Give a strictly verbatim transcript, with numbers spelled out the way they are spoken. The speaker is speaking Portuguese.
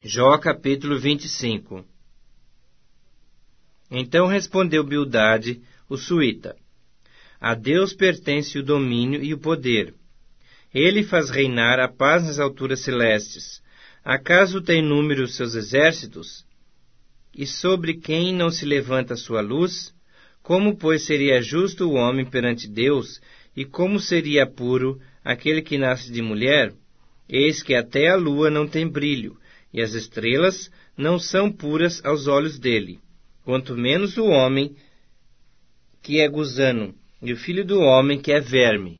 Jó capítulo vinte e cinco. Então respondeu Bildade, o suíta: A Deus pertence o domínio e o poder. Ele faz reinar a paz nas alturas celestes. Acaso tem número os seus exércitos? E sobre quem não se levanta a sua luz? Como, pois, seria justo o homem perante Deus, e como seria puro aquele que nasce de mulher? Eis que até a lua não tem brilho, e as estrelas não são puras aos olhos dele. Quanto menos o homem, que é gusano, e o filho do homem, que é verme.